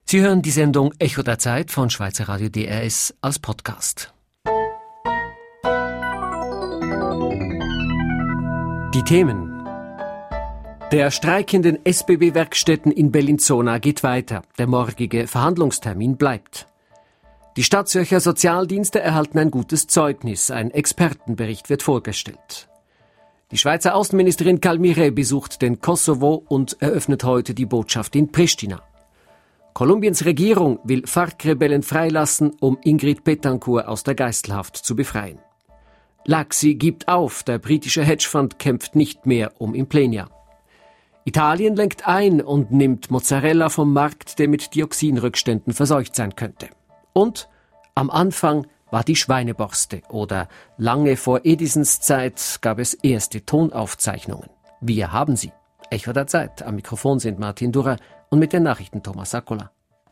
Sie hören die Sendung Echo der Zeit von Schweizer Radio DRS als Podcast. Die Themen: Der Streik in den SBB-Werkstätten in Bellinzona geht weiter. Der morgige Verhandlungstermin bleibt. Die Stadtzürcher Sozialdienste erhalten ein gutes Zeugnis. Ein Expertenbericht wird vorgestellt. Die Schweizer Außenministerin Calmire besucht den Kosovo und eröffnet heute die Botschaft in Pristina. Kolumbiens Regierung will FARC-Rebellen freilassen, um Ingrid Betancourt aus der Geiselhaft zu befreien. Laxi gibt auf, der britische Hedgefonds kämpft nicht mehr um Implenia. Italien lenkt ein und nimmt Mozzarella vom Markt, der mit Dioxinrückständen verseucht sein könnte. Und am Anfang war die Schweineborste oder lange vor Edisons Zeit gab es erste Tonaufzeichnungen. Wir haben sie. Echo der Zeit. Am Mikrofon sind Martin Durrer und mit den Nachrichten Thomas Saccola.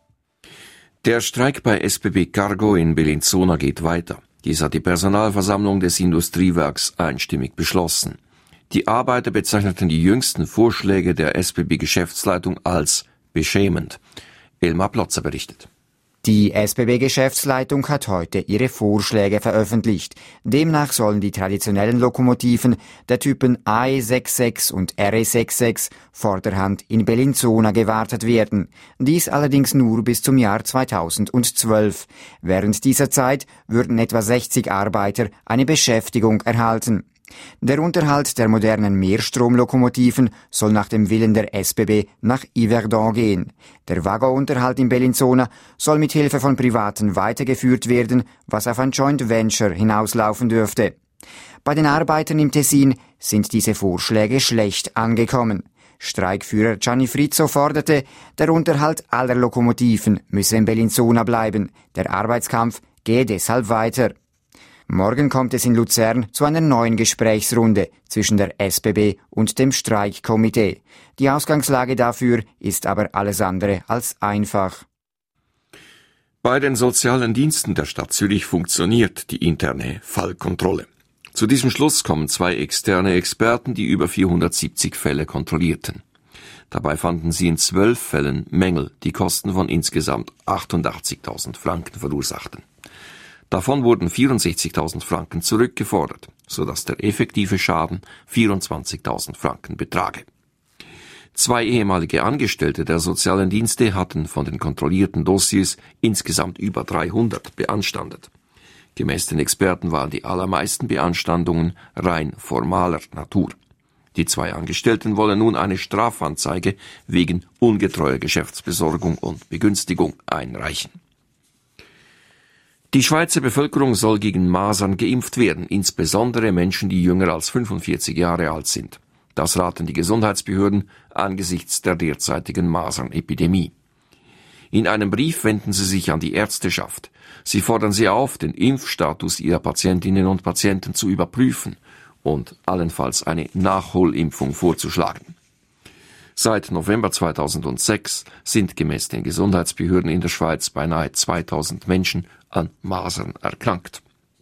Der Streik bei SBB Cargo in Bellinzona geht weiter. Dies hat die Personalversammlung des Industriewerks einstimmig beschlossen. Die Arbeiter bezeichneten die jüngsten Vorschläge der SBB-Geschäftsleitung als beschämend. Elmar Plotzer berichtet. Die SBB-Geschäftsleitung hat heute ihre Vorschläge veröffentlicht. Demnach sollen die traditionellen Lokomotiven der Typen AE66 und RE66 vorderhand in Bellinzona gewartet werden. Dies allerdings nur bis zum Jahr 2012. Während dieser Zeit würden etwa 60 Arbeiter eine Beschäftigung erhalten. Der Unterhalt der modernen Mehrstromlokomotiven soll nach dem Willen der SBB nach Yverdon gehen. Der Waggonunterhalt in Bellinzona soll mit Hilfe von Privaten weitergeführt werden, was auf ein Joint Venture hinauslaufen dürfte. Bei den Arbeitern im Tessin sind diese Vorschläge schlecht angekommen. Streikführer Gianni Frizzo forderte, der Unterhalt aller Lokomotiven müsse in Bellinzona bleiben. Der Arbeitskampf gehe deshalb weiter. Morgen kommt es in Luzern zu einer neuen Gesprächsrunde zwischen der SBB und dem Streikkomitee. Die Ausgangslage dafür ist aber alles andere als einfach. Bei den sozialen Diensten der Stadt Zürich funktioniert die interne Fallkontrolle. Zu diesem Schluss kommen 2 externe Experten, die über 470 Fälle kontrollierten. Dabei fanden sie in 12 Fällen Mängel, die Kosten von insgesamt 88.000 Franken verursachten. Davon wurden 64.000 Franken zurückgefordert, sodass der effektive Schaden 24.000 Franken betrage. 2 ehemalige Angestellte der sozialen Dienste hatten von den kontrollierten Dossiers insgesamt über 300 beanstandet. Gemäß den Experten waren die allermeisten Beanstandungen rein formaler Natur. Die 2 Angestellten wollen nun eine Strafanzeige wegen ungetreuer Geschäftsbesorgung und Begünstigung einreichen. Die Schweizer Bevölkerung soll gegen Masern geimpft werden, insbesondere Menschen, die jünger als 45 Jahre alt sind. Das raten die Gesundheitsbehörden angesichts der derzeitigen Masernepidemie. In einem Brief wenden sie sich an die Ärzteschaft. Sie fordern sie auf, den Impfstatus ihrer Patientinnen und Patienten zu überprüfen und allenfalls eine Nachholimpfung vorzuschlagen. Seit November 2006 sind gemäß den Gesundheitsbehörden in der Schweiz beinahe 2000 Menschen an Masern erkrankt.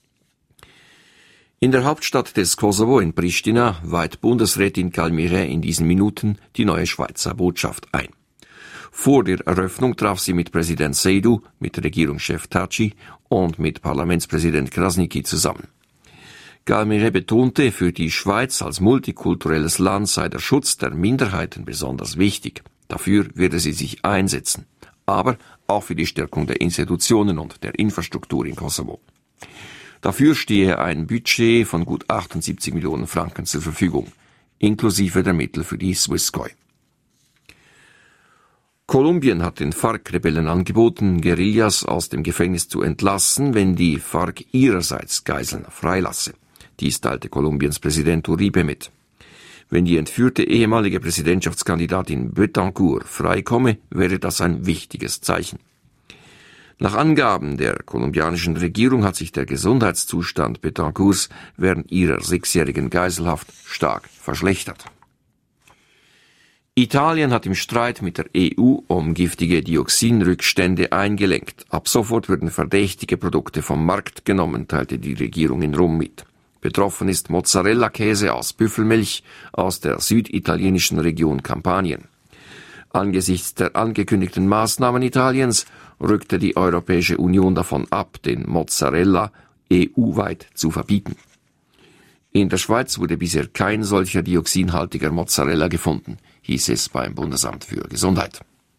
In der Hauptstadt des Kosovo, in Pristina, weiht Bundesrätin Calmire in diesen Minuten die neue Schweizer Botschaft ein. Vor der Eröffnung traf sie mit Präsident Seydu, mit Regierungschef Taci und mit Parlamentspräsident Krasniqi zusammen. Calmire betonte, für die Schweiz als multikulturelles Land sei der Schutz der Minderheiten besonders wichtig. Dafür werde sie sich einsetzen, aber auch für die Stärkung der Institutionen und der Infrastruktur in Kosovo. Dafür stehe ein Budget von gut 78 Millionen Franken zur Verfügung, inklusive der Mittel für die Swisscoi. Kolumbien hat den FARC-Rebellen angeboten, Guerillas aus dem Gefängnis zu entlassen, wenn die FARC ihrerseits Geiseln freilasse. Dies teilte Kolumbiens Präsident Uribe mit. Wenn die entführte ehemalige Präsidentschaftskandidatin Betancourt freikomme, wäre das ein wichtiges Zeichen. Nach Angaben der kolumbianischen Regierung hat sich der Gesundheitszustand Betancourts während ihrer 6-jährigen Geiselhaft stark verschlechtert. Italien hat im Streit mit der EU um giftige Dioxinrückstände eingelenkt. Ab sofort würden verdächtige Produkte vom Markt genommen, teilte die Regierung in Rom mit. Betroffen ist Mozzarella-Käse aus Büffelmilch aus der süditalienischen Region Kampanien. Angesichts der angekündigten Maßnahmen Italiens rückte die Europäische Union davon ab, den Mozzarella EU-weit zu verbieten. In der Schweiz wurde bisher kein solcher dioxinhaltiger Mozzarella gefunden, hieß es beim Bundesamt für Gesundheit.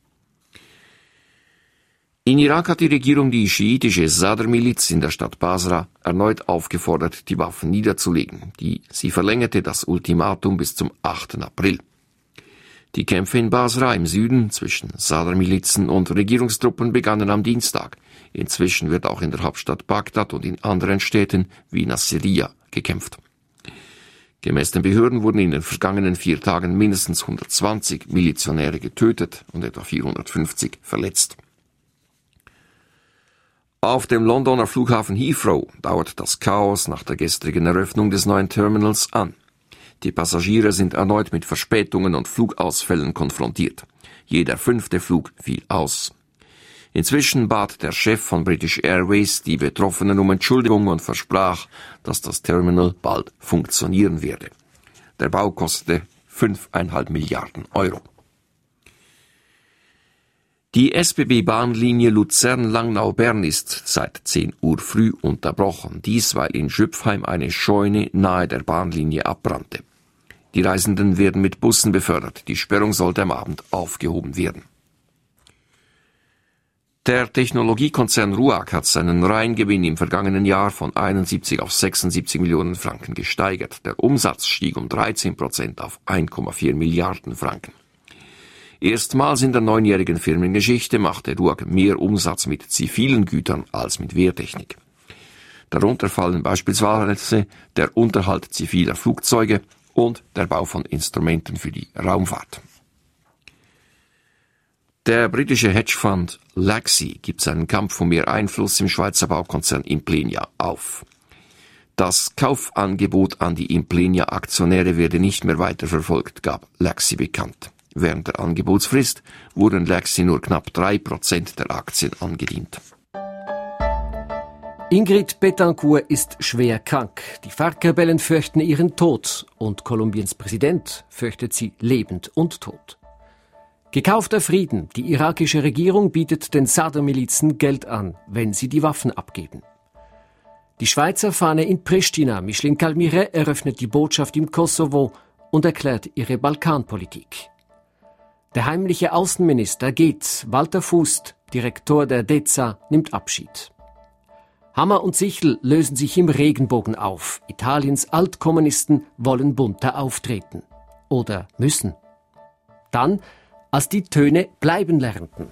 In Irak hat die Regierung die schiitische Sadr-Miliz in der Stadt Basra erneut aufgefordert, die Waffen niederzulegen. Sie verlängerte das Ultimatum bis zum 8. April. Die Kämpfe in Basra im Süden zwischen Sadr-Milizen und Regierungstruppen begannen am Dienstag. Inzwischen wird auch in der Hauptstadt Bagdad und in anderen Städten wie Nasiriyah gekämpft. Gemäß den Behörden wurden in den vergangenen 4 Tagen mindestens 120 Milizionäre getötet und etwa 450 verletzt. Auf dem Londoner Flughafen Heathrow dauert das Chaos nach der gestrigen Eröffnung des neuen Terminals an. Die Passagiere sind erneut mit Verspätungen und Flugausfällen konfrontiert. Jeder 5. Flug fiel aus. Inzwischen bat der Chef von British Airways die Betroffenen um Entschuldigung und versprach, dass das Terminal bald funktionieren werde. Der Bau kostete 5,5 Milliarden Euro. Die SBB-Bahnlinie Luzern-Langnau-Bern ist seit 10 Uhr früh unterbrochen. Dies, weil in Schüpfheim eine Scheune nahe der Bahnlinie abbrannte. Die Reisenden werden mit Bussen befördert. Die Sperrung sollte am Abend aufgehoben werden. Der Technologiekonzern RUAG hat seinen Reingewinn im vergangenen Jahr von 71 auf 76 Millionen Franken gesteigert. Der Umsatz stieg um 13% auf 1,4 Milliarden Franken. Erstmals in der 9-jährigen Firmengeschichte machte RUAG mehr Umsatz mit zivilen Gütern als mit Wehrtechnik. Darunter fallen beispielsweise der Unterhalt ziviler Flugzeuge und der Bau von Instrumenten für die Raumfahrt. Der britische Hedgefonds Laxey gibt seinen Kampf um mehr Einfluss im Schweizer Baukonzern Implenia auf. Das Kaufangebot an die Implenia-Aktionäre werde nicht mehr weiterverfolgt, gab Laxey bekannt. Während der Angebotsfrist wurden Laxey nur knapp 3% der Aktien angedient. Ingrid Betancourt ist schwer krank. Die FARC-Rebellen fürchten ihren Tod und Kolumbiens Präsident fürchtet sie lebend und tot. Gekaufter Frieden. Die irakische Regierung bietet den Sadr-Milizen Geld an, wenn sie die Waffen abgeben. Die Schweizer Fahne in Pristina, Micheline Calmire, eröffnet die Botschaft im Kosovo und erklärt ihre Balkanpolitik. Der heimliche Außenminister geht. Walter Fust, Direktor der DEZA, nimmt Abschied. Hammer und Sichel lösen sich im Regenbogen auf. Italiens Altkommunisten wollen bunter auftreten. Oder müssen. Dann, als die Töne bleiben lernten.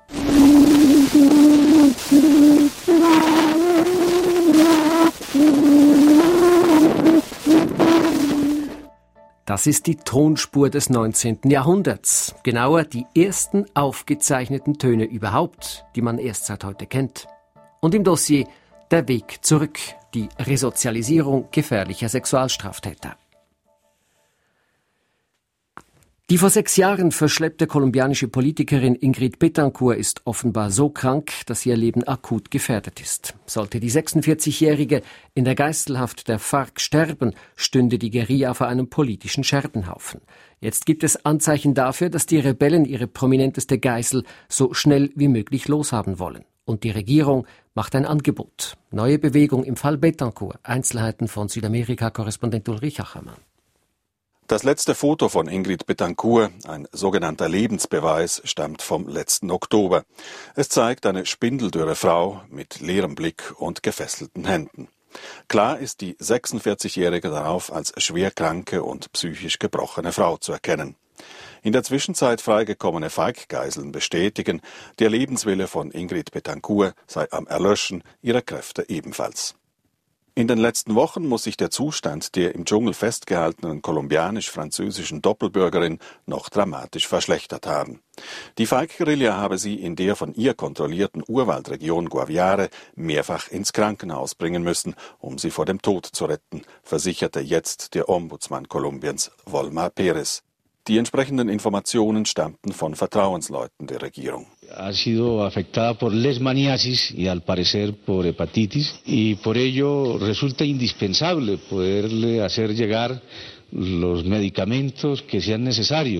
Das ist die Tonspur des 19. Jahrhunderts. Genauer die ersten aufgezeichneten Töne überhaupt, die man erst seit heute kennt. Und im Dossier der Weg zurück, die Resozialisierung gefährlicher Sexualstraftäter. Die vor 6 Jahren verschleppte kolumbianische Politikerin Ingrid Betancourt ist offenbar so krank, dass ihr Leben akut gefährdet ist. Sollte die 46-Jährige in der Geiselhaft der FARC sterben, stünde die Guerilla vor einem politischen Scherbenhaufen. Jetzt gibt es Anzeichen dafür, dass die Rebellen ihre prominenteste Geisel so schnell wie möglich loshaben wollen. Und die Regierung macht ein Angebot. Neue Bewegung im Fall Betancourt. Einzelheiten von Südamerika-Korrespondent Ulrich Achermann. Das letzte Foto von Ingrid Betancourt, ein sogenannter Lebensbeweis, stammt vom letzten Oktober. Es zeigt eine spindeldürre Frau mit leerem Blick und gefesselten Händen. Klar ist die 46-Jährige darauf als schwerkranke und psychisch gebrochene Frau zu erkennen. In der Zwischenzeit freigekommene FARC-Geiseln bestätigen, der Lebenswille von Ingrid Betancourt sei am Erlöschen, ihre Kräfte ebenfalls. In den letzten Wochen muss sich der Zustand der im Dschungel festgehaltenen kolumbianisch-französischen Doppelbürgerin noch dramatisch verschlechtert haben. Die FARC-Guerilla habe sie in der von ihr kontrollierten Urwaldregion Guaviare mehrfach ins Krankenhaus bringen müssen, um sie vor dem Tod zu retten, versicherte jetzt der Ombudsmann Kolumbiens, Volmar Pérez. Die entsprechenden Informationen stammten von Vertrauensleuten der Regierung. Ha sido afectada por leishmaniasis y al parecer por hepatitis y por ello resulta indispensable poderle hacer llegar los medicamentos que sean necesarios.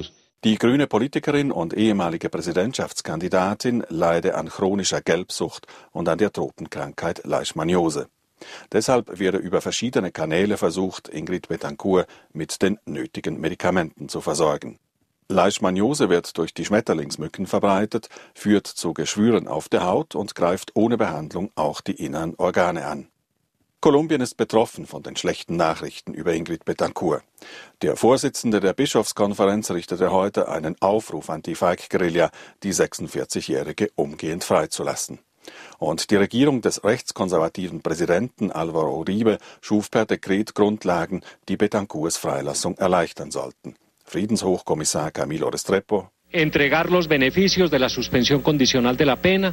Die grüne Politikerin und ehemalige Präsidentschaftskandidatin leide an chronischer Gelbsucht und an der Tropenkrankheit Leishmaniose. Deshalb werde über verschiedene Kanäle versucht, Ingrid Betancourt mit den nötigen Medikamenten zu versorgen. Leishmaniose wird durch die Schmetterlingsmücken verbreitet, führt zu Geschwüren auf der Haut und greift ohne Behandlung auch die inneren Organe an. Kolumbien ist betroffen von den schlechten Nachrichten über Ingrid Betancourt. Der Vorsitzende der Bischofskonferenz richtete heute einen Aufruf an die FARC-Guerilla, die 46-Jährige umgehend freizulassen. Und die Regierung des rechtskonservativen Präsidenten Álvaro Uribe schuf per Dekret Grundlagen, die Betancourts Freilassung erleichtern sollten. Friedenshochkommissar Camilo Restrepo: Entregar los beneficios de la suspensión condicional de la pena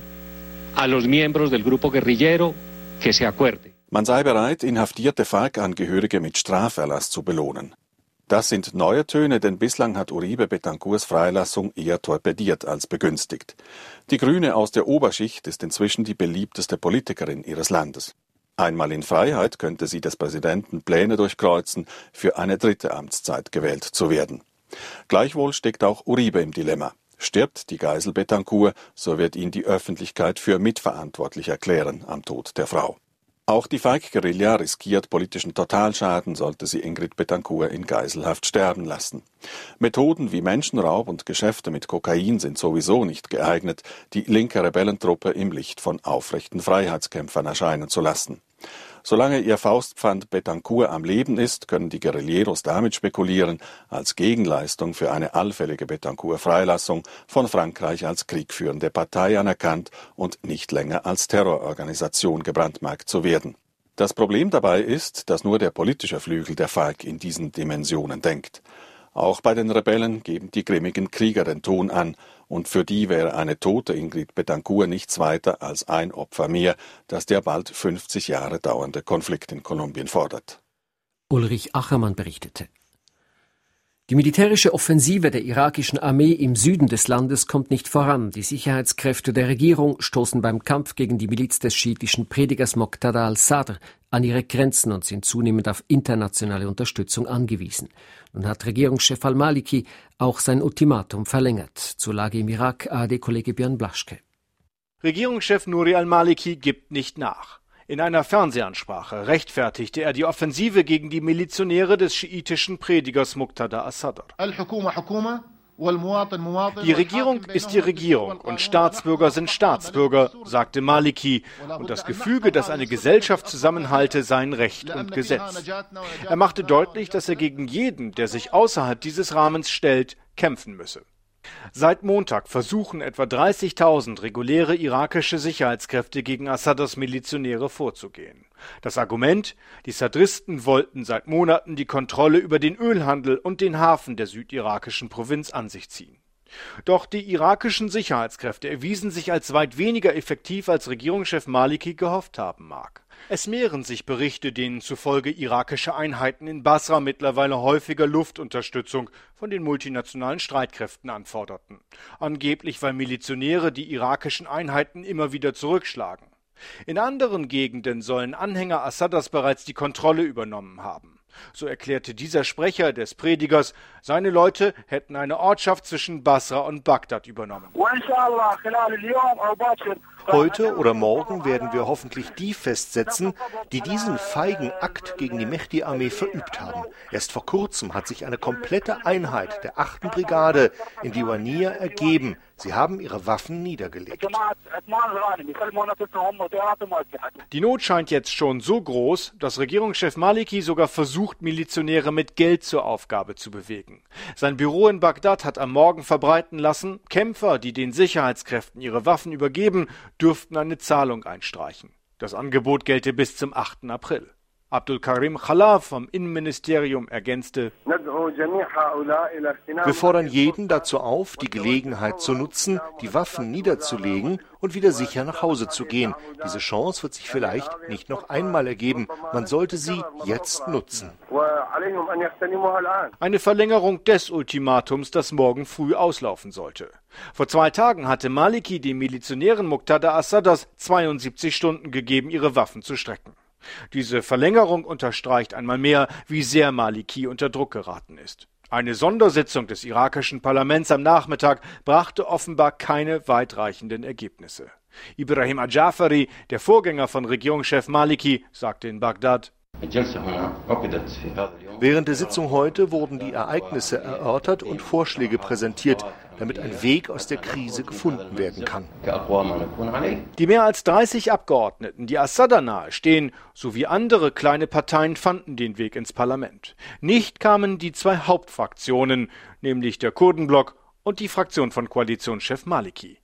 a los miembros del grupo guerrillero que se acuerde. Man sei bereit, inhaftierte FARC-Angehörige mit Straferlass zu belohnen. Das sind neue Töne, denn bislang hat Uribe Betancourts Freilassung eher torpediert als begünstigt. Die Grüne aus der Oberschicht ist inzwischen die beliebteste Politikerin ihres Landes. Einmal in Freiheit könnte sie des Präsidenten Pläne durchkreuzen, für eine dritte Amtszeit gewählt zu werden. Gleichwohl steckt auch Uribe im Dilemma. Stirbt die Geisel Betancourt, so wird ihn die Öffentlichkeit für mitverantwortlich erklären am Tod der Frau. Auch die FARC-Guerilla riskiert politischen Totalschaden, sollte sie Ingrid Betancourt in Geiselhaft sterben lassen. Methoden wie Menschenraub und Geschäfte mit Kokain sind sowieso nicht geeignet, die linke Rebellentruppe im Licht von aufrechten Freiheitskämpfern erscheinen zu lassen. Solange ihr Faustpfand Betancourt am Leben ist, können die Guerilleros damit spekulieren, als Gegenleistung für eine allfällige Betancourt-Freilassung von Frankreich als kriegführende Partei anerkannt und nicht länger als Terrororganisation gebrandmarkt zu werden. Das Problem dabei ist, dass nur der politische Flügel der FARC in diesen Dimensionen denkt. Auch bei den Rebellen geben die grimmigen Krieger den Ton an, und für die wäre eine tote Ingrid Betancourt nichts weiter als ein Opfer mehr, das der bald 50 Jahre dauernde Konflikt in Kolumbien fordert. Ulrich Achermann berichtete. Die militärische Offensive der irakischen Armee im Süden des Landes kommt nicht voran. Die Sicherheitskräfte der Regierung stoßen beim Kampf gegen die Miliz des schiitischen Predigers Moqtada al-Sadr an ihre Grenzen und sind zunehmend auf internationale Unterstützung angewiesen. Nun hat Regierungschef al-Maliki auch sein Ultimatum verlängert. Zur Lage im Irak ARD-Kollege Björn Blaschke. Regierungschef Nouri al-Maliki gibt nicht nach. In einer Fernsehansprache rechtfertigte er die Offensive gegen die Milizionäre des schiitischen Predigers Moqtada al-Sadr. Die Regierung ist die Regierung und Staatsbürger sind Staatsbürger, sagte Maliki, und das Gefüge, das eine Gesellschaft zusammenhalte, seien Recht und Gesetz. Er machte deutlich, dass er gegen jeden, der sich außerhalb dieses Rahmens stellt, kämpfen müsse. Seit Montag versuchen etwa 30.000 reguläre irakische Sicherheitskräfte gegen Assaders Milizionäre vorzugehen. Das Argument: Die Sadristen wollten seit Monaten die Kontrolle über den Ölhandel und den Hafen der südirakischen Provinz an sich ziehen. Doch die irakischen Sicherheitskräfte erwiesen sich als weit weniger effektiv, als Regierungschef Maliki gehofft haben mag. Es mehren sich Berichte, denen zufolge irakische Einheiten in Basra mittlerweile häufiger Luftunterstützung von den multinationalen Streitkräften anforderten. Angeblich, weil Milizionäre die irakischen Einheiten immer wieder zurückschlagen. In anderen Gegenden sollen Anhänger Assaders bereits die Kontrolle übernommen haben. So erklärte dieser Sprecher des Predigers, seine Leute hätten eine Ortschaft zwischen Basra und Bagdad übernommen. Heute oder morgen werden wir hoffentlich die festsetzen, die diesen feigen Akt gegen die Mehdi-Armee verübt haben. Erst vor kurzem hat sich eine komplette Einheit der 8. Brigade in Diwaniyah ergeben. Sie haben ihre Waffen niedergelegt. Die Not scheint jetzt schon so groß, dass Regierungschef Maliki sogar versucht, Milizionäre mit Geld zur Aufgabe zu bewegen. Sein Büro in Bagdad hat am Morgen verbreiten lassen, Kämpfer, die den Sicherheitskräften ihre Waffen übergeben, dürften eine Zahlung einstreichen. Das Angebot gelte bis zum 8. April. Abdul Karim Khalaf vom Innenministerium ergänzte: Wir fordern jeden dazu auf, die Gelegenheit zu nutzen, die Waffen niederzulegen und wieder sicher nach Hause zu gehen. Diese Chance wird sich vielleicht nicht noch einmal ergeben. Man sollte sie jetzt nutzen. Eine Verlängerung des Ultimatums, das morgen früh auslaufen sollte. Vor 2 Tagen hatte Maliki den Milizionären Moqtada al-Sadrs 72 Stunden gegeben, ihre Waffen zu strecken. Diese Verlängerung unterstreicht einmal mehr, wie sehr Maliki unter Druck geraten ist. Eine Sondersitzung des irakischen Parlaments am Nachmittag brachte offenbar keine weitreichenden Ergebnisse. Ibrahim al-Jafari, der Vorgänger von Regierungschef Maliki, sagte in Bagdad: Während der Sitzung heute wurden die Ereignisse erörtert und Vorschläge präsentiert, damit ein Weg aus der Krise gefunden werden kann. Die mehr als 30 Abgeordneten, die Assad nahe stehen, sowie andere kleine Parteien fanden den Weg ins Parlament. Nicht kamen die zwei Hauptfraktionen, nämlich der Kurdenblock und die Fraktion von Koalitionschef Maliki.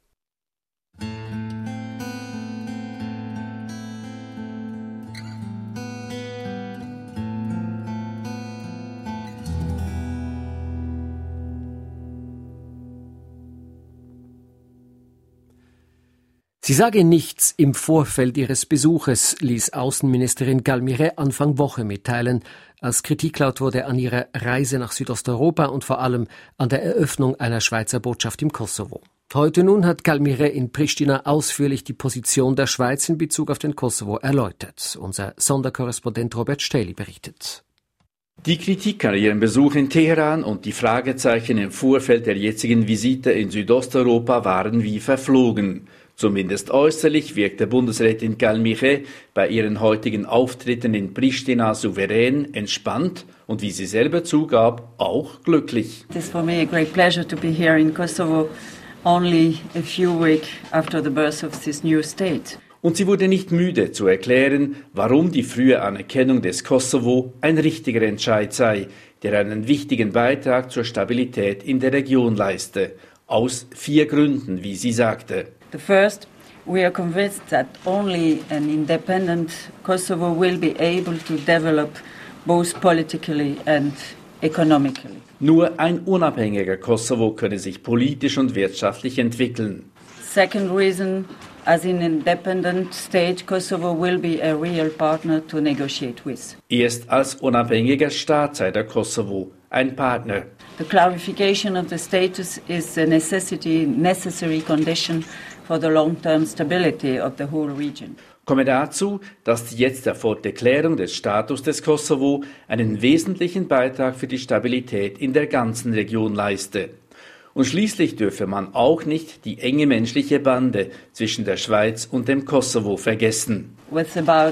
Sie sage nichts im Vorfeld ihres Besuches, ließ Außenministerin Galmire Anfang Woche mitteilen, als Kritik laut wurde an ihrer Reise nach Südosteuropa und vor allem an der Eröffnung einer Schweizer Botschaft im Kosovo. Heute nun hat Galmire in Pristina ausführlich die Position der Schweiz in Bezug auf den Kosovo erläutert. Unser Sonderkorrespondent Robert Stähli berichtet. Die Kritik an ihrem Besuch in Teheran und die Fragezeichen im Vorfeld der jetzigen Visite in Südosteuropa waren wie verflogen. Zumindest äußerlich wirkte Bundesrätin Galmire bei ihren heutigen Auftritten in Pristina souverän, entspannt und, wie sie selber zugab, auch glücklich. It is for me a great pleasure to be here in Kosovo, only a few weeks after the birth of this new state. Und sie wurde nicht müde zu erklären, warum die frühe Anerkennung des Kosovo ein richtiger Entscheid sei, der einen wichtigen Beitrag zur Stabilität in der Region leiste. Aus 4 Gründen, wie sie sagte. The first, we are convinced that only an independent Kosovo will be able to develop both politically and economically. Nur ein unabhängiger Kosovo könne sich politisch und wirtschaftlich entwickeln. Second reason, as an independent state, Kosovo will be a real partner to negotiate with. Erst als unabhängiger Staat sei der Kosovo ein Partner. The clarification of the status is a necessary condition for the long-term stability of the whole region. Komme dazu, dass die jetzt erfolgte Klärung des Status des Kosovo einen wesentlichen Beitrag für die Stabilität in der ganzen Region leiste. Und schließlich dürfe man auch nicht die enge menschliche Bande zwischen der Schweiz und dem Kosovo vergessen. With about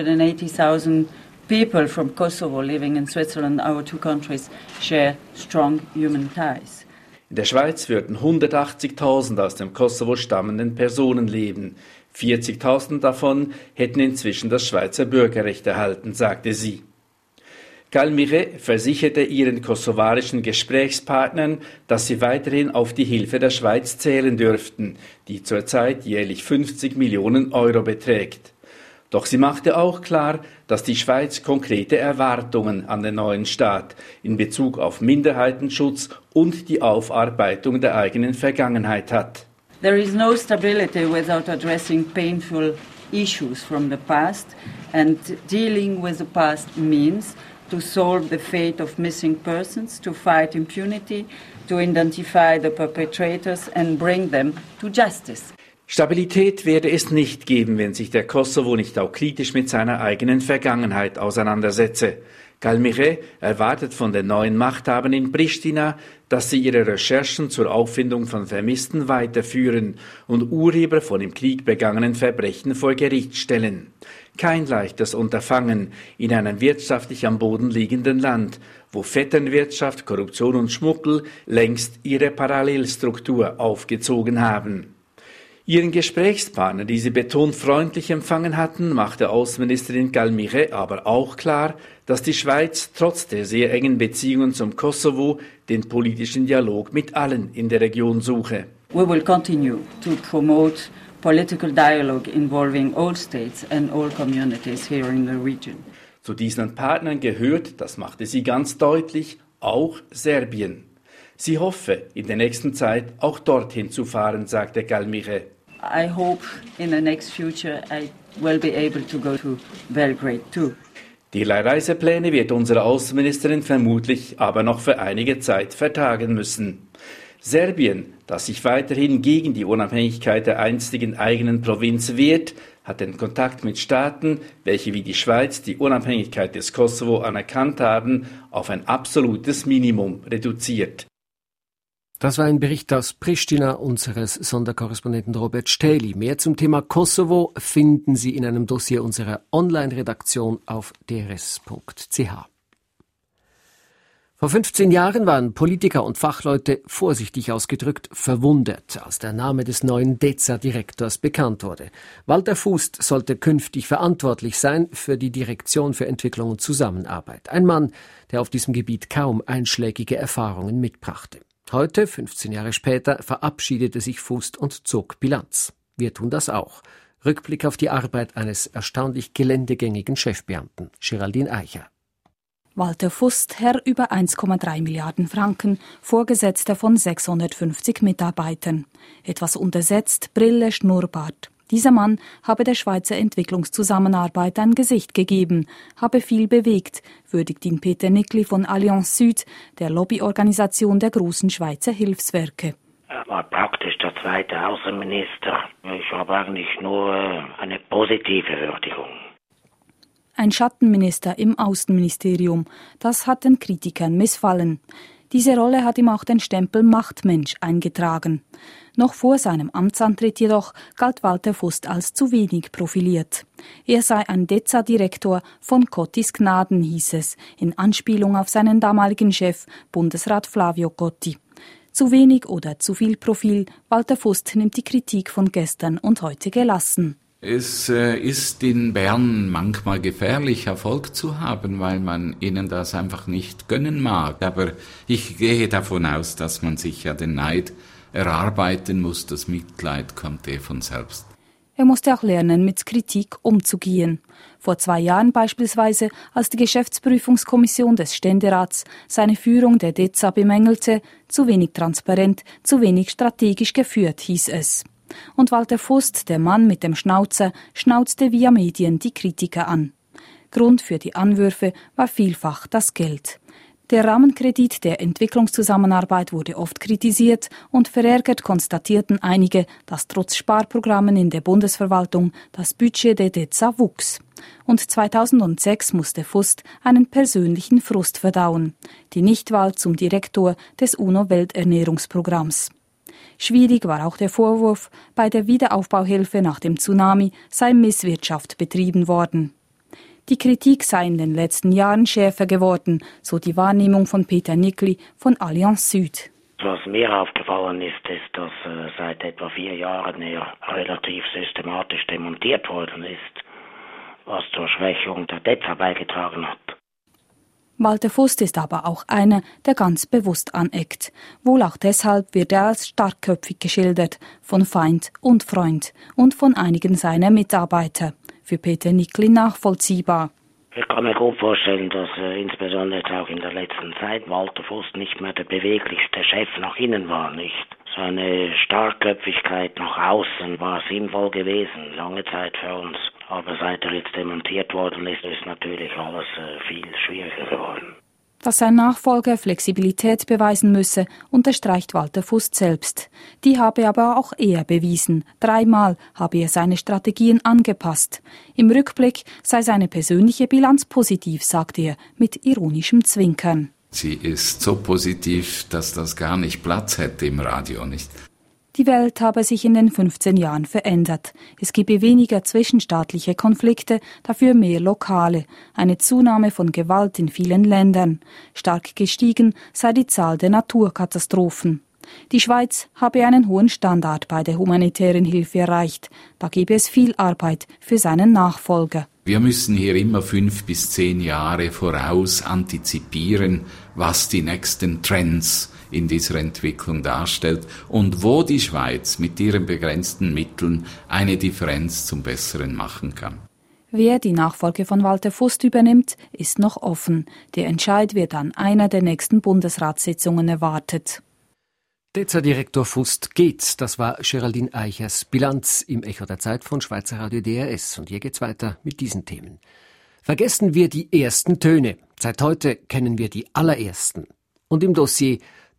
180,000 people from Kosovo living in Switzerland, our two countries share strong human ties. In der Schweiz würden 180.000 aus dem Kosovo stammenden Personen leben. 40.000 davon hätten inzwischen das Schweizer Bürgerrecht erhalten, sagte sie. Galmire versicherte ihren kosovarischen Gesprächspartnern, dass sie weiterhin auf die Hilfe der Schweiz zählen dürften, die zurzeit jährlich 50 Millionen Euro beträgt. Doch sie machte auch klar, dass die Schweiz konkrete Erwartungen an den neuen Staat in Bezug auf Minderheitenschutz und die Aufarbeitung der eigenen Vergangenheit hat. There is no stability without addressing painful issues from the past, and dealing with the past means to solve the fate of missing persons, to fight impunity, to identify the perpetrators and bring them to justice. Stabilität werde es nicht geben, wenn sich der Kosovo nicht auch kritisch mit seiner eigenen Vergangenheit auseinandersetze. Galmire erwartet von den neuen Machthabern in Pristina, dass sie ihre Recherchen zur Auffindung von Vermissten weiterführen und Urheber von im Krieg begangenen Verbrechen vor Gericht stellen. Kein leichtes Unterfangen in einem wirtschaftlich am Boden liegenden Land, wo Vetternwirtschaft, Korruption und Schmuggel längst ihre Parallelstruktur aufgezogen haben. Ihren Gesprächspartner, die sie betont freundlich empfangen hatten, machte Außenministerin Galmire aber auch klar, dass die Schweiz trotz der sehr engen Beziehungen zum Kosovo den politischen Dialog mit allen in der Region suche. We will continue to promote political dialogue involving all states and all communities here in the region. Zu diesen Partnern gehört, das machte sie ganz deutlich, auch Serbien. Sie hoffe, in der nächsten Zeit auch dorthin zu fahren, sagte Galmire. I hope in the next future I will be able to go to Belgrade too. Derlei Reisepläne wird unsere Außenministerin vermutlich aber noch für einige Zeit vertagen müssen. Serbien, das sich weiterhin gegen die Unabhängigkeit der einstigen eigenen Provinz wehrt, hat den Kontakt mit Staaten, welche wie die Schweiz die Unabhängigkeit des Kosovo anerkannt haben, auf ein absolutes Minimum reduziert. Das war ein Bericht aus Pristina unseres Sonderkorrespondenten Robert Stähli. Mehr zum Thema Kosovo finden Sie in einem Dossier unserer Online-Redaktion auf drs.ch. Vor 15 Jahren waren Politiker und Fachleute, vorsichtig ausgedrückt, verwundert, als der Name des neuen DEZA-Direktors bekannt wurde. Walter Fust sollte künftig verantwortlich sein für die Direktion für Entwicklung und Zusammenarbeit. Ein Mann, der auf diesem Gebiet kaum einschlägige Erfahrungen mitbrachte. Heute, 15 Jahre später, verabschiedete sich Fust und zog Bilanz. Wir tun das auch. Rückblick auf die Arbeit eines erstaunlich geländegängigen Chefbeamten, Geraldine Eicher. Walter Fust, Herr über 1,3 Milliarden Franken, Vorgesetzter von 650 Mitarbeitern. Etwas untersetzt, Brille, Schnurrbart. Dieser Mann habe der Schweizer Entwicklungszusammenarbeit ein Gesicht gegeben, habe viel bewegt, würdigt ihn Peter Nickli von Allianz Süd, der Lobbyorganisation der großen Schweizer Hilfswerke. Er war praktisch der zweite Außenminister. Ich habe eigentlich nur eine positive Würdigung. Ein Schattenminister im Außenministerium, das hat den Kritikern missfallen. Diese Rolle hat ihm auch den Stempel Machtmensch eingetragen. Noch vor seinem Amtsantritt jedoch galt Walter Fust als zu wenig profiliert. Er sei ein DEZA-Direktor von Cottis Gnaden, hieß es, in Anspielung auf seinen damaligen Chef, Bundesrat Flavio Cotti. Zu wenig oder zu viel Profil, Walter Fust nimmt die Kritik von gestern und heute gelassen. Es ist in Bern manchmal gefährlich, Erfolg zu haben, weil man ihnen das einfach nicht gönnen mag. Aber ich gehe davon aus, dass man sich ja den Neid erarbeiten muss. Das Mitleid kommt von selbst. Er musste auch lernen, mit Kritik umzugehen. Vor 2 Jahren beispielsweise, als die Geschäftsprüfungskommission des Ständerats seine Führung der DEZA bemängelte, zu wenig transparent, zu wenig strategisch geführt, hieß es. Und Walter Fust, der Mann mit dem Schnauzer, schnauzte via Medien die Kritiker an. Grund für die Anwürfe war vielfach das Geld. Der Rahmenkredit der Entwicklungszusammenarbeit wurde oft kritisiert und verärgert konstatierten einige, dass trotz Sparprogrammen in der Bundesverwaltung das Budget der DEZA wuchs. Und 2006 musste Fust einen persönlichen Frust verdauen: die Nichtwahl zum Direktor des UNO-Welternährungsprogramms. Schwierig war auch der Vorwurf, bei der Wiederaufbauhilfe nach dem Tsunami sei Misswirtschaft betrieben worden. Die Kritik sei in den letzten Jahren schärfer geworden, so die Wahrnehmung von Peter Nickli von Allianz Süd. Was mir aufgefallen ist, dass seit etwa 4 Jahren relativ systematisch demontiert worden ist, was zur Schwächung der DEZA beigetragen hat. Walter Fust ist aber auch einer, der ganz bewusst aneckt. Wohl auch deshalb wird er als starkköpfig geschildert, von Feind und Freund und von einigen seiner Mitarbeiter. Für Peter Nickli nachvollziehbar. Ich kann mir gut vorstellen, dass insbesondere auch in der letzten Zeit Walter Fust nicht mehr der beweglichste Chef nach innen war, nicht? Seine Starkköpfigkeit nach außen war sinnvoll gewesen, lange Zeit für uns. Aber seit er jetzt demontiert worden ist natürlich alles viel schwieriger geworden. Dass sein Nachfolger Flexibilität beweisen müsse, unterstreicht Walter Fust selbst. Die habe aber auch er bewiesen. 3-mal habe er seine Strategien angepasst. Im Rückblick sei seine persönliche Bilanz positiv, sagt er, mit ironischem Zwinkern. Sie ist so positiv, dass das gar nicht Platz hätte im Radio, nicht? Die Welt habe sich in den 15 Jahren verändert. Es gebe weniger zwischenstaatliche Konflikte, dafür mehr lokale. Eine Zunahme von Gewalt in vielen Ländern. Stark gestiegen sei die Zahl der Naturkatastrophen. Die Schweiz habe einen hohen Standard bei der humanitären Hilfe erreicht. Da gebe es viel Arbeit für seinen Nachfolger. Wir müssen hier immer 5 bis 10 Jahre voraus antizipieren, was die nächsten Trends in dieser Entwicklung darstellt und wo die Schweiz mit ihren begrenzten Mitteln eine Differenz zum Besseren machen kann. Wer die Nachfolge von Walter Fust übernimmt, ist noch offen. Der Entscheid wird an einer der nächsten Bundesratssitzungen erwartet. DEZA-Direktor Fust geht. Das war Geraldine Eichers Bilanz im Echo der Zeit von Schweizer Radio DRS. Und hier geht's weiter mit diesen Themen. Vergessen wir die ersten Töne. Seit heute kennen wir die allerersten. Und im Dossier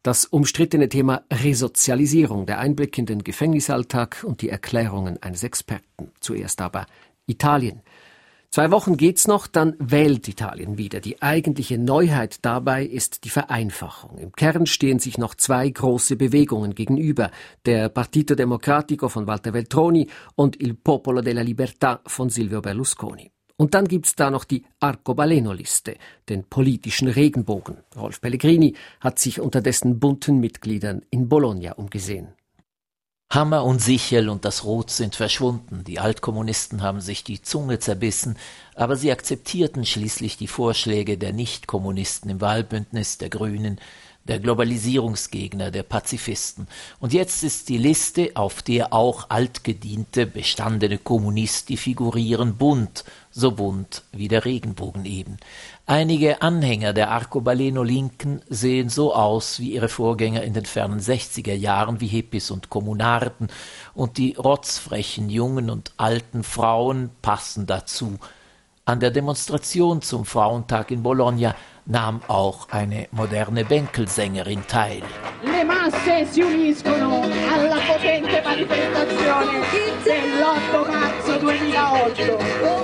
Das umstrittene Thema Resozialisierung, der Einblick in den Gefängnisalltag und die Erklärungen eines Experten. Zuerst aber Italien. 2 Wochen geht's noch, dann wählt Italien wieder. Die eigentliche Neuheit dabei ist die Vereinfachung. Im Kern stehen sich noch 2 große Bewegungen gegenüber. Der Partito Democratico von Walter Veltroni und Il Popolo della Libertà von Silvio Berlusconi. Und dann gibt's da noch die Arcobaleno-Liste, den politischen Regenbogen. Rolf Pellegrini hat sich unter dessen bunten Mitgliedern in Bologna umgesehen. Hammer und Sichel und das Rot sind verschwunden. Die Altkommunisten haben sich die Zunge zerbissen, aber sie akzeptierten schließlich die Vorschläge der Nichtkommunisten im Wahlbündnis, der Grünen, der Globalisierungsgegner, der Pazifisten. Und jetzt ist die Liste, auf der auch altgediente, bestandene Kommunisti figurieren, bunt, so bunt wie der Regenbogen eben. Einige Anhänger der Arcobaleno-Linken sehen so aus wie ihre Vorgänger in den fernen 60er Jahren, wie Hippies und Kommunarden, und die rotzfrechen jungen und alten Frauen passen dazu. An der Demonstration zum Frauentag in Bologna nahm auch eine moderne Bänkelsängerin teil. Le masse si uniscono alla potente manifestazione dell'8 marzo 2008.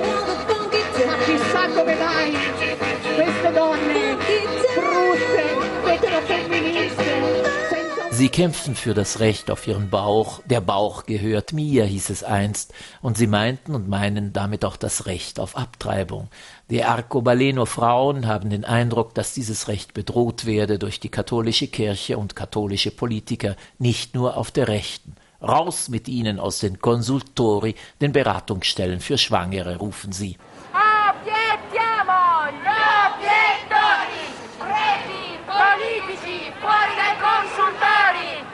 Ma chissà come mai queste donne brutte, veterofemministe. Sie kämpfen für das Recht auf ihren Bauch. Der Bauch gehört mir, hieß es einst. Und sie meinten und meinen damit auch das Recht auf Abtreibung. Die Arcobaleno-Frauen haben den Eindruck, dass dieses Recht bedroht werde durch die katholische Kirche und katholische Politiker, nicht nur auf der Rechten. Raus mit ihnen aus den Consultori, den Beratungsstellen für Schwangere, rufen sie. Obiettiamo gli obiettori, preti, politici, fuori dai consultori.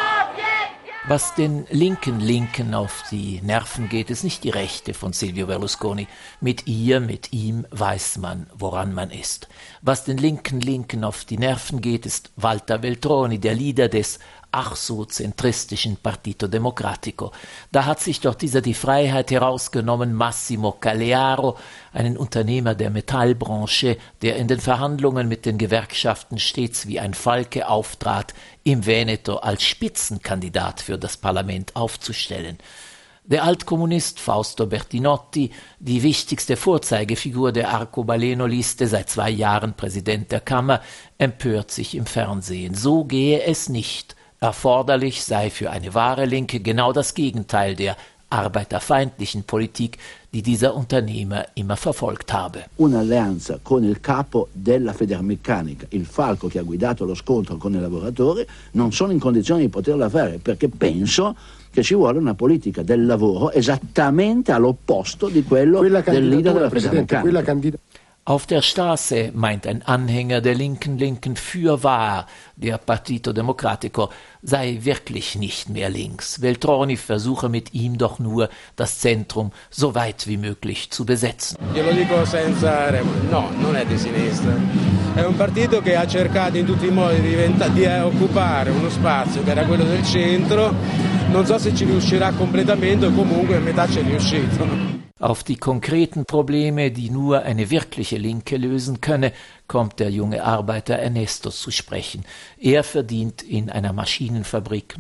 Was den Linken auf die Nerven geht, ist nicht die Rechte von Silvio Berlusconi. Mit ihm weiß man, woran man ist. Was den Linken auf die Nerven geht, ist Walter Veltroni, der Leader des ach so zentristischen Partito Democratico. Da hat sich doch dieser die Freiheit herausgenommen, Massimo Calearo, einen Unternehmer der Metallbranche, der in den Verhandlungen mit den Gewerkschaften stets wie ein Falke auftrat, im Veneto als Spitzenkandidat für das Parlament aufzustellen. Der Altkommunist Fausto Bertinotti, die wichtigste Vorzeigefigur der Arcobaleno-Liste, seit 2 Jahren Präsident der Kammer, empört sich im Fernsehen. So gehe es nicht. Erforderlich sei für eine wahre Linke genau das Gegenteil der arbeiterfeindlichen Politik, die dieser Unternehmer immer verfolgt habe. Un'alleanza con il capo della Federmeccanica, il Falco che ha guidato lo scontro con i lavoratori, non sono in condizione di poterla fare, perché penso che ci vuole una politica del lavoro esattamente all'opposto di quello del leader della Federmeccanica. Auf der Straße, meint ein Anhänger der Linken fürwahr, der Partito Democratico sei wirklich nicht mehr links. Veltroni versuche mit ihm doch nur, das Zentrum so weit wie möglich zu besetzen. Glielo dico senza remore, no, non è di sinistra. È un partito che ha cercato in tutti i modi di occupare uno spazio che era quello del centro. Non so se ci riuscirà completamente, comunque a metà ci è riuscito. Auf die konkreten Probleme, die nur eine wirkliche Linke lösen könne, kommt der junge Arbeiter Ernesto zu sprechen. Er verdient in einer Maschinenfabrik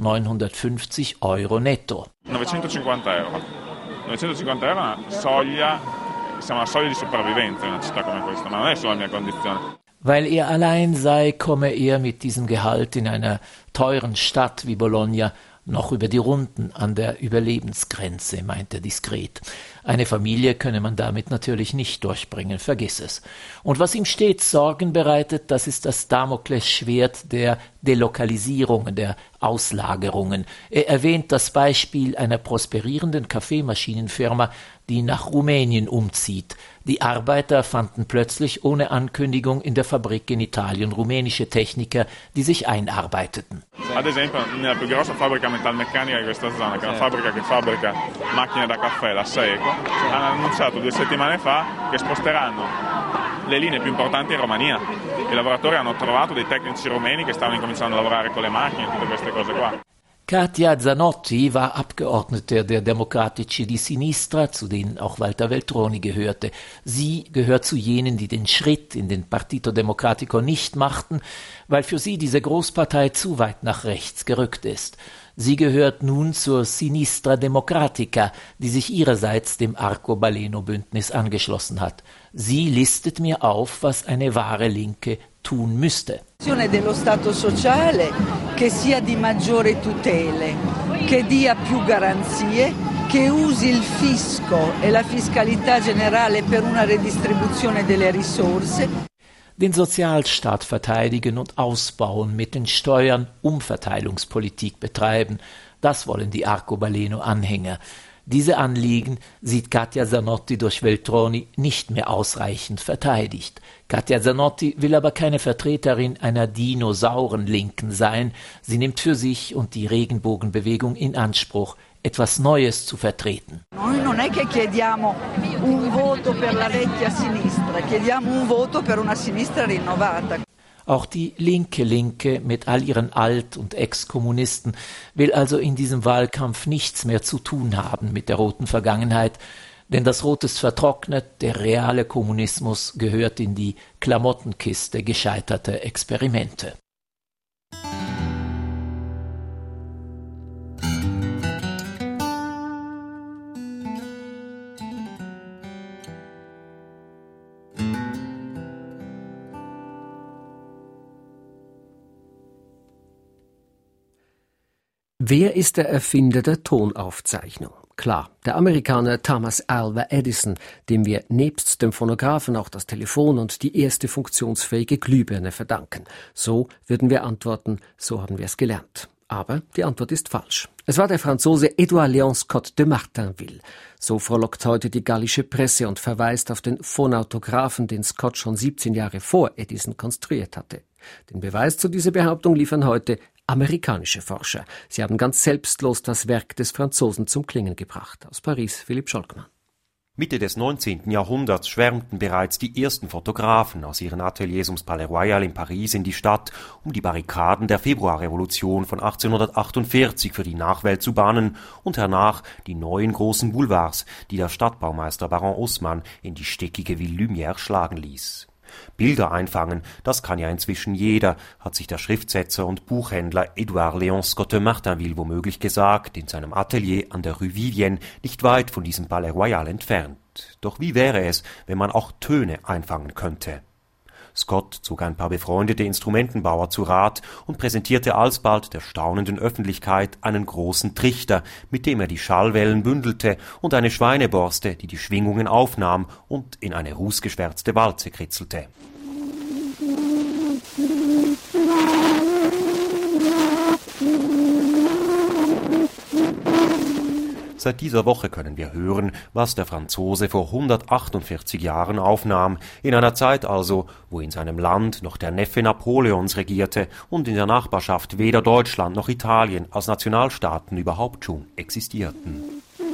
950 € netto. 950 €. 950 € è una soglia, siamo alla soglia di sopravvivenza in una città come questa, ma non è solo la mia condizione. Weil er allein sei, komme er mit diesem Gehalt in einer teuren Stadt wie Bologna noch über die Runden an der Überlebensgrenze, meint er diskret. Eine Familie könne man damit natürlich nicht durchbringen, vergiss es. Und was ihm stets Sorgen bereitet, das ist das Damoklesschwert der Delokalisierungen, der Auslagerungen. Er erwähnt das Beispiel einer prosperierenden Kaffeemaschinenfirma, die nach Rumänien umzieht. Die Arbeiter fanden plötzlich ohne Ankündigung in der Fabrik in Italien rumänische Techniker, die sich einarbeiteten. Ad esempio, nella più grossa fabbrica metalmeccanica di questa zona, che è una fabbrica che fabbrica macchine da caffè, la Seco, hanno annunciato 2 settimane fa che sposteranno le linee più importanti in Romania. I lavoratori hanno trovato dei tecnici rumeni che stavano incominciando a lavorare con le macchine e tutte queste cose qua. Katia Zanotti war Abgeordnete der Democratici di Sinistra, zu denen auch Walter Veltroni gehörte. Sie gehört zu jenen, die den Schritt in den Partito Democratico nicht machten, weil für sie diese Großpartei zu weit nach rechts gerückt ist. Sie gehört nun zur Sinistra Democratica, die sich ihrerseits dem Arcobaleno-Bündnis angeschlossen hat. Sie listet mir auf, was eine wahre Linke tun müsste. Dello Stato sociale che sia di maggiore tutele, che dia più garanzie, che usi il fisco e la fiscalità generale per una redistribuzione delle risorse. Den Sozialstaat verteidigen und ausbauen, mit den Steuern Umverteilungspolitik betreiben, das wollen die Arcobaleno-Anhänger. Diese Anliegen sieht Katia Zanotti durch Veltroni nicht mehr ausreichend verteidigt. Katia Zanotti will aber keine Vertreterin einer Dinosaurenlinken sein. Sie nimmt für sich und die Regenbogenbewegung in Anspruch, etwas Neues zu vertreten. Noi non è che chiediamo un voto per la vecchia sinistra, chiediamo un voto per una sinistra rinnovata. Auch die Linke mit all ihren Alt- und Ex-Kommunisten will also in diesem Wahlkampf nichts mehr zu tun haben mit der roten Vergangenheit, denn das Rot ist vertrocknet, der reale Kommunismus gehört in die Klamottenkiste gescheiterter Experimente. Wer ist der Erfinder der Tonaufzeichnung? Klar, der Amerikaner Thomas Alva Edison, dem wir nebst dem Phonographen auch das Telefon und die erste funktionsfähige Glühbirne verdanken. So würden wir antworten, so haben wir es gelernt. Aber die Antwort ist falsch. Es war der Franzose Edouard Léon Scott de Martinville. So frohlockt heute die gallische Presse und verweist auf den Phonautographen, den Scott schon 17 Jahre vor Edison konstruiert hatte. Den Beweis zu dieser Behauptung liefern heute amerikanische Forscher. Sie haben ganz selbstlos das Werk des Franzosen zum Klingen gebracht. Aus Paris, Philipp Scholkmann. Mitte des 19. Jahrhunderts schwärmten bereits die ersten Fotografen aus ihren Ateliers ums Palais Royal in Paris in die Stadt, um die Barrikaden der Februarrevolution von 1848 für die Nachwelt zu bahnen und hernach die neuen großen Boulevards, die der Stadtbaumeister Baron Haussmann in die steckige Ville Lumière schlagen ließ. Bilder einfangen, das kann ja inzwischen jeder, hat sich der Schriftsetzer und Buchhändler Edouard Léon Scott de Martinville womöglich gesagt, in seinem Atelier an der Rue Vivienne, nicht weit von diesem Palais Royal entfernt. Doch wie wäre es, wenn man auch Töne einfangen könnte? Scott zog ein paar befreundete Instrumentenbauer zu Rat und präsentierte alsbald der staunenden Öffentlichkeit einen großen Trichter, mit dem er die Schallwellen bündelte, und eine Schweineborste, die die Schwingungen aufnahm und in eine rußgeschwärzte Walze kritzelte. Seit dieser Woche können wir hören, was der Franzose vor 148 Jahren aufnahm, in einer Zeit also, wo in seinem Land noch der Neffe Napoleons regierte und in der Nachbarschaft weder Deutschland noch Italien als Nationalstaaten überhaupt schon existierten.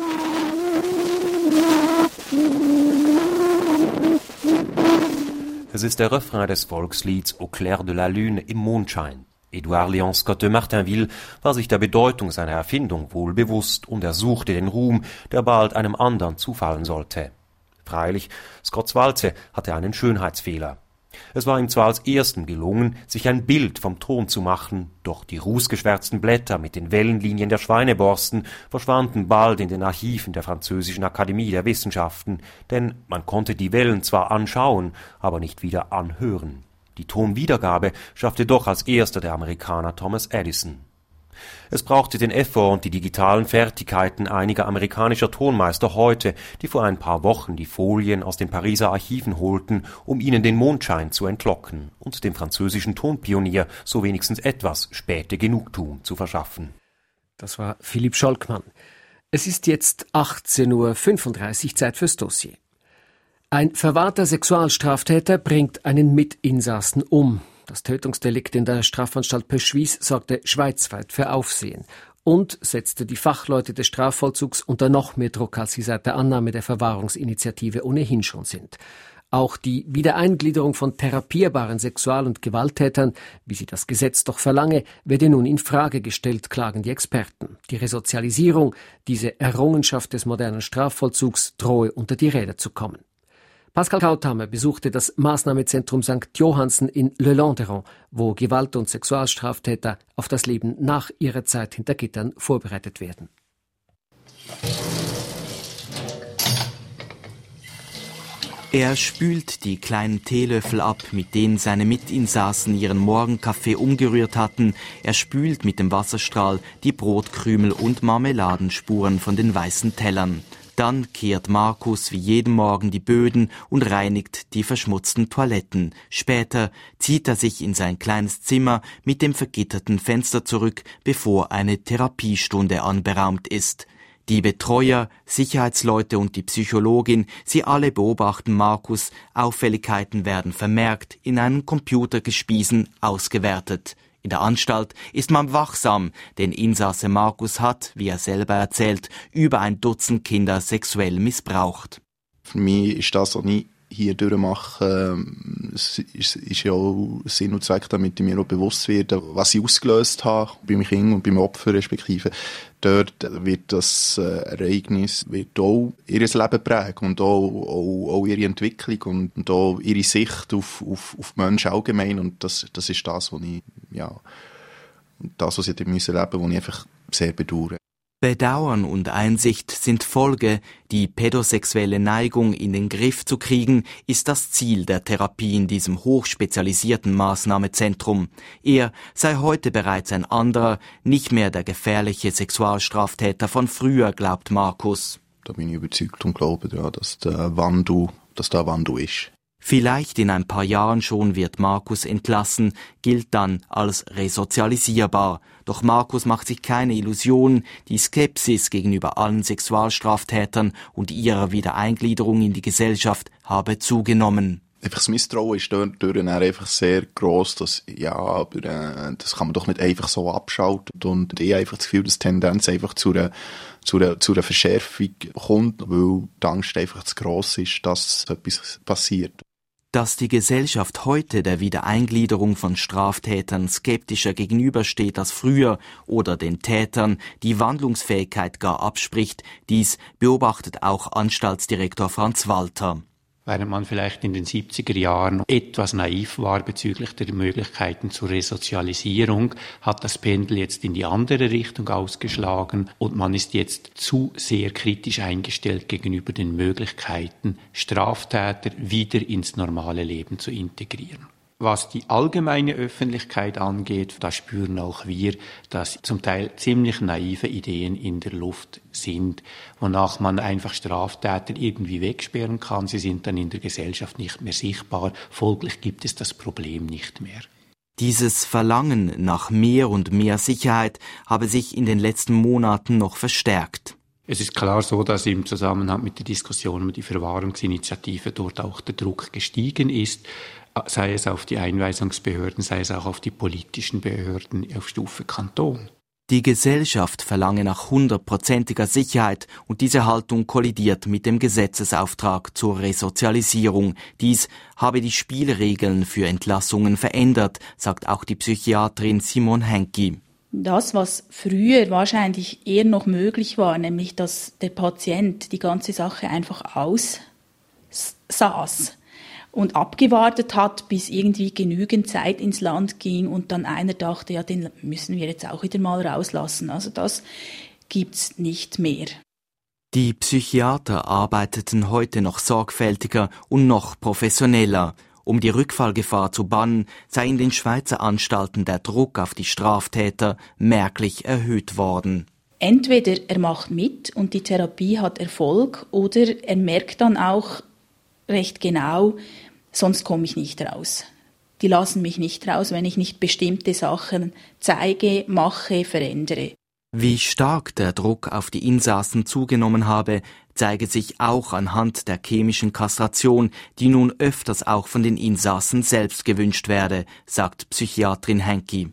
Es ist der Refrain des Volkslieds Au clair de la lune im Mondschein. Edouard Léon Scott de Martinville war sich der Bedeutung seiner Erfindung wohl bewusst und er suchte den Ruhm, der bald einem anderen zufallen sollte. Freilich, Scotts Walze hatte einen Schönheitsfehler. Es war ihm zwar als Ersten gelungen, sich ein Bild vom Ton zu machen, doch die rußgeschwärzten Blätter mit den Wellenlinien der Schweineborsten verschwanden bald in den Archiven der Französischen Akademie der Wissenschaften, denn man konnte die Wellen zwar anschauen, aber nicht wieder anhören. Die Tonwiedergabe schaffte doch als erster der Amerikaner Thomas Edison. Es brauchte den Effort und die digitalen Fertigkeiten einiger amerikanischer Tonmeister heute, die vor ein paar Wochen die Folien aus den Pariser Archiven holten, um ihnen den Mondschein zu entlocken und dem französischen Tonpionier so wenigstens etwas späte Genugtuung zu verschaffen. Das war Philipp Scholkmann. Es ist jetzt 18:35 Uhr, Zeit fürs Dossier. Ein verwahrter Sexualstraftäter bringt einen Mitinsassen um. Das Tötungsdelikt in der Strafanstalt Pöschwies sorgte schweizweit für Aufsehen und setzte die Fachleute des Strafvollzugs unter noch mehr Druck, als sie seit der Annahme der Verwahrungsinitiative ohnehin schon sind. Auch die Wiedereingliederung von therapierbaren Sexual- und Gewalttätern, wie sie das Gesetz doch verlange, werde nun in Frage gestellt, klagen die Experten. Die Resozialisierung, diese Errungenschaft des modernen Strafvollzugs, drohe unter die Räder zu kommen. Pascal Krauthammer besuchte das Maßnahmezentrum St. Johannsen in Le Landeron, wo Gewalt- und Sexualstraftäter auf das Leben nach ihrer Zeit hinter Gittern vorbereitet werden. Er spült die kleinen Teelöffel ab, mit denen seine Mitinsassen ihren Morgenkaffee umgerührt hatten. Er spült mit dem Wasserstrahl die Brotkrümel und Marmeladenspuren von den weißen Tellern. Dann kehrt Markus wie jeden Morgen die Böden und reinigt die verschmutzten Toiletten. Später zieht er sich in sein kleines Zimmer mit dem vergitterten Fenster zurück, bevor eine Therapiestunde anberaumt ist. Die Betreuer, Sicherheitsleute und die Psychologin, sie alle beobachten Markus. Auffälligkeiten werden vermerkt, in einem Computergespiesen ausgewertet. In der Anstalt ist man wachsam, denn Insasse Markus hat, wie er selber erzählt, über 1 Dutzend Kinder sexuell missbraucht. Für mich ist das, was ich hier durchmache, ist ja auch Sinn und Zweck, damit ich mir auch bewusst werde, was ich ausgelöst habe, beim Kind und beim Opfer respektive. Dort wird das Ereignis wird auch ihr Leben prägen und auch ihre Entwicklung und auch ihre Sicht auf Menschen allgemein. Und das ist das, was ich, was sie leben müssen, was ich einfach sehr bedauere. Bedauern und Einsicht sind Folge. Die pädosexuelle Neigung in den Griff zu kriegen, ist das Ziel der Therapie in diesem hochspezialisierten Maßnahmezentrum. Er sei heute bereits ein anderer, nicht mehr der gefährliche Sexualstraftäter von früher, glaubt Markus. Da bin ich überzeugt und glaube, dass da ein Wandel ist. Vielleicht in ein paar Jahren schon wird Markus entlassen, gilt dann als resozialisierbar. Doch Markus macht sich keine Illusionen, die Skepsis gegenüber allen Sexualstraftätern und ihrer Wiedereingliederung in die Gesellschaft habe zugenommen. Einfach das Misstrauen ist dort einfach sehr gross, das kann man doch nicht einfach so abschalten. Und ich habe einfach das Gefühl, dass die Tendenz einfach zu einer Verschärfung kommt, weil die Angst einfach zu gross ist, dass etwas passiert. Dass die Gesellschaft heute der Wiedereingliederung von Straftätern skeptischer gegenübersteht als früher oder den Tätern die Wandlungsfähigkeit gar abspricht, dies beobachtet auch Anstaltsdirektor Franz Walter. Während man vielleicht in den 70er Jahren etwas naiv war bezüglich der Möglichkeiten zur Resozialisierung, hat das Pendel jetzt in die andere Richtung ausgeschlagen und man ist jetzt zu sehr kritisch eingestellt gegenüber den Möglichkeiten, Straftäter wieder ins normale Leben zu integrieren. Was die allgemeine Öffentlichkeit angeht, da spüren auch wir, dass zum Teil ziemlich naive Ideen in der Luft sind, wonach man einfach Straftäter irgendwie wegsperren kann. Sie sind dann in der Gesellschaft nicht mehr sichtbar. Folglich gibt es das Problem nicht mehr. Dieses Verlangen nach mehr und mehr Sicherheit habe sich in den letzten Monaten noch verstärkt. Es ist klar so, dass im Zusammenhang mit der Diskussion über die Verwahrungsinitiative dort auch der Druck gestiegen ist, sei es auf die Einweisungsbehörden, sei es auch auf die politischen Behörden auf Stufe Kanton. Die Gesellschaft verlange nach 100%iger Sicherheit und diese Haltung kollidiert mit dem Gesetzesauftrag zur Resozialisierung. Dies habe die Spielregeln für Entlassungen verändert, sagt auch die Psychiaterin Simone Henki. Das, was früher wahrscheinlich eher noch möglich war, nämlich dass der Patient die ganze Sache einfach aussaß und abgewartet hat, bis irgendwie genügend Zeit ins Land ging und dann einer dachte, ja, den müssen wir jetzt auch wieder mal rauslassen. Also das gibt's nicht mehr. Die Psychiater arbeiteten heute noch sorgfältiger und noch professioneller. Um die Rückfallgefahr zu bannen, sei in den Schweizer Anstalten der Druck auf die Straftäter merklich erhöht worden. Entweder er macht mit und die Therapie hat Erfolg oder er merkt dann auch recht genau, sonst komme ich nicht raus. Die lassen mich nicht raus, wenn ich nicht bestimmte Sachen zeige, mache, verändere. Wie stark der Druck auf die Insassen zugenommen habe, zeige sich auch anhand der chemischen Kastration, die nun öfters auch von den Insassen selbst gewünscht werde, sagt Psychiaterin Henki.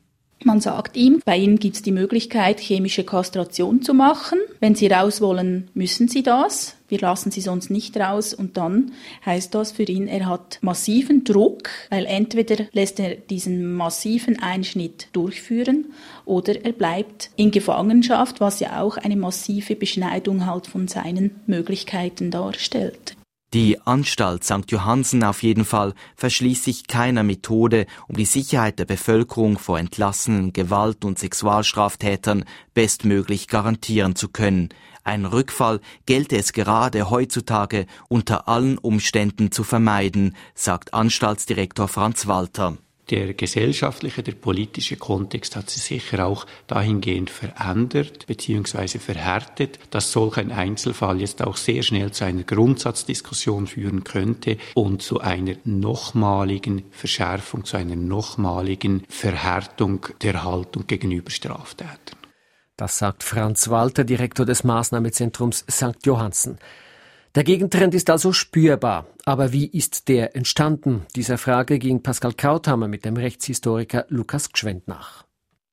Man sagt ihm, bei Ihnen gibt es die Möglichkeit, chemische Kastration zu machen. Wenn Sie raus wollen, müssen Sie das. Wir lassen Sie sonst nicht raus. Und dann heißt das für ihn, er hat massiven Druck, weil entweder lässt er diesen massiven Einschnitt durchführen oder er bleibt in Gefangenschaft, was ja auch eine massive Beschneidung halt von seinen Möglichkeiten darstellt. Die Anstalt St. Johannsen auf jeden Fall verschließt sich keiner Methode, um die Sicherheit der Bevölkerung vor entlassenen Gewalt- und Sexualstraftätern bestmöglich garantieren zu können. Ein Rückfall gelte es gerade heutzutage unter allen Umständen zu vermeiden, sagt Anstaltsdirektor Franz Walter. Der gesellschaftliche, der politische Kontext hat sich sicher auch dahingehend verändert bzw. verhärtet, dass solch ein Einzelfall jetzt auch sehr schnell zu einer Grundsatzdiskussion führen könnte und zu einer nochmaligen Verschärfung, zu einer nochmaligen Verhärtung der Haltung gegenüber Straftätern. Das sagt Franz Walter, Direktor des Maßnahmezentrums St. Johannsen. Der Gegentrend ist also spürbar. Aber wie ist der entstanden? Dieser Frage ging Pascal Krauthammer mit dem Rechtshistoriker Lukas Gschwend nach.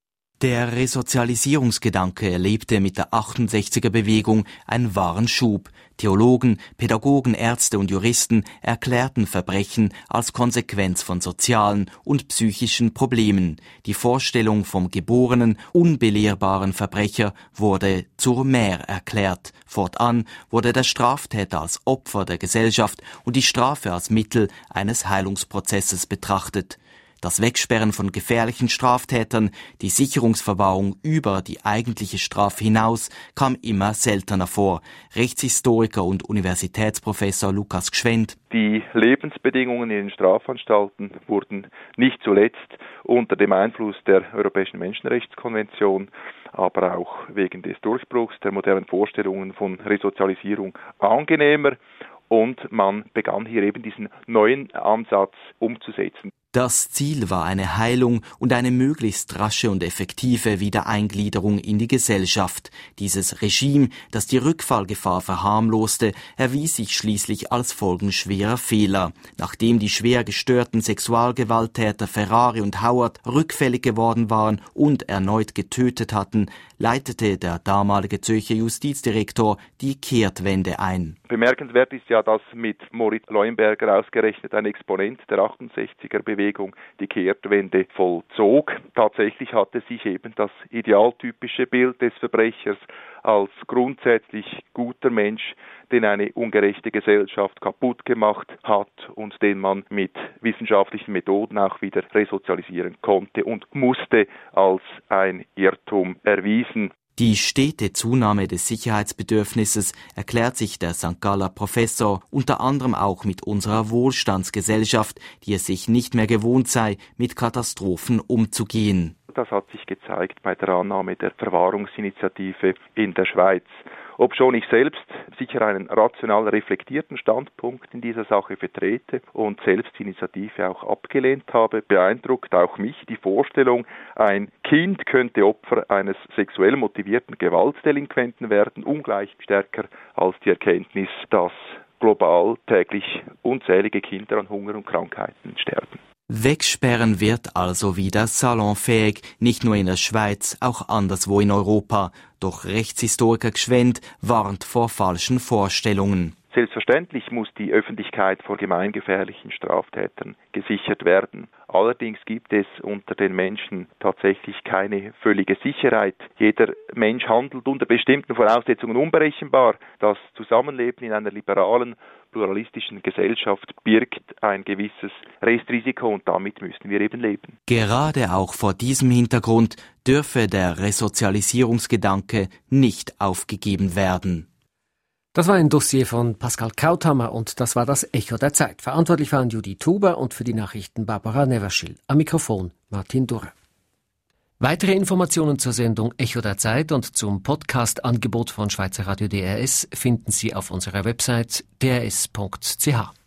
Der Resozialisierungsgedanke erlebte mit der 68er-Bewegung einen wahren Schub. Theologen, Pädagogen, Ärzte und Juristen erklärten Verbrechen als Konsequenz von sozialen und psychischen Problemen. Die Vorstellung vom geborenen, unbelehrbaren Verbrecher wurde zur Mär erklärt. Fortan wurde der Straftäter als Opfer der Gesellschaft und die Strafe als Mittel eines Heilungsprozesses betrachtet. Das Wegsperren von gefährlichen Straftätern, die Sicherungsverwahrung über die eigentliche Strafe hinaus, kam immer seltener vor. Rechtshistoriker und Universitätsprofessor Lukas Gschwend. Die Lebensbedingungen in den Strafanstalten wurden nicht zuletzt unter dem Einfluss der Europäischen Menschenrechtskonvention, aber auch wegen des Durchbruchs der modernen Vorstellungen von Resozialisierung angenehmer. Und man begann hier eben diesen neuen Ansatz umzusetzen. Das Ziel war eine Heilung und eine möglichst rasche und effektive Wiedereingliederung in die Gesellschaft. Dieses Regime, das die Rückfallgefahr verharmloste, erwies sich schließlich als folgenschwerer Fehler. Nachdem die schwer gestörten Sexualgewalttäter Ferrari und Howard rückfällig geworden waren und erneut getötet hatten, leitete der damalige Zürcher Justizdirektor die Kehrtwende ein. Bemerkenswert ist ja, dass mit Moritz Leuenberger ausgerechnet ein Exponent der 68er-Bewegung die Kehrtwende vollzog. Tatsächlich hatte sich eben das idealtypische Bild des Verbrechers als grundsätzlich guter Mensch, den eine ungerechte Gesellschaft kaputt gemacht hat und den man mit wissenschaftlichen Methoden auch wieder resozialisieren konnte und musste, als ein Irrtum erwiesen. Die stete Zunahme des Sicherheitsbedürfnisses erklärt sich der St. Galler Professor unter anderem auch mit unserer Wohlstandsgesellschaft, die es sich nicht mehr gewohnt sei, mit Katastrophen umzugehen. Das hat sich gezeigt bei der Annahme der Verwahrungsinitiative in der Schweiz. Obschon ich selbst sicher einen rational reflektierten Standpunkt in dieser Sache vertrete und selbst die Initiative auch abgelehnt habe, beeindruckt auch mich die Vorstellung, ein Kind könnte Opfer eines sexuell motivierten Gewaltdelinquenten werden, ungleich stärker als die Erkenntnis, dass global täglich unzählige Kinder an Hunger und Krankheiten sterben. Wegsperren wird also wieder salonfähig, nicht nur in der Schweiz, auch anderswo in Europa. Doch Rechtshistoriker Gschwend warnt vor falschen Vorstellungen. Selbstverständlich muss die Öffentlichkeit vor gemeingefährlichen Straftätern gesichert werden. Allerdings gibt es unter den Menschen tatsächlich keine völlige Sicherheit. Jeder Mensch handelt unter bestimmten Voraussetzungen unberechenbar. Das Zusammenleben in einer liberalen, pluralistischen Gesellschaft birgt ein gewisses Restrisiko und damit müssen wir eben leben. Gerade auch vor diesem Hintergrund dürfe der Resozialisierungsgedanke nicht aufgegeben werden. Das war ein Dossier von Pascal Krauthammer und das war das Echo der Zeit. Verantwortlich waren Judy Tuber und für die Nachrichten Barbara Neverschil. Am Mikrofon Martin Durre. Weitere Informationen zur Sendung Echo der Zeit und zum Podcast-Angebot von Schweizer Radio DRS finden Sie auf unserer Website drs.ch.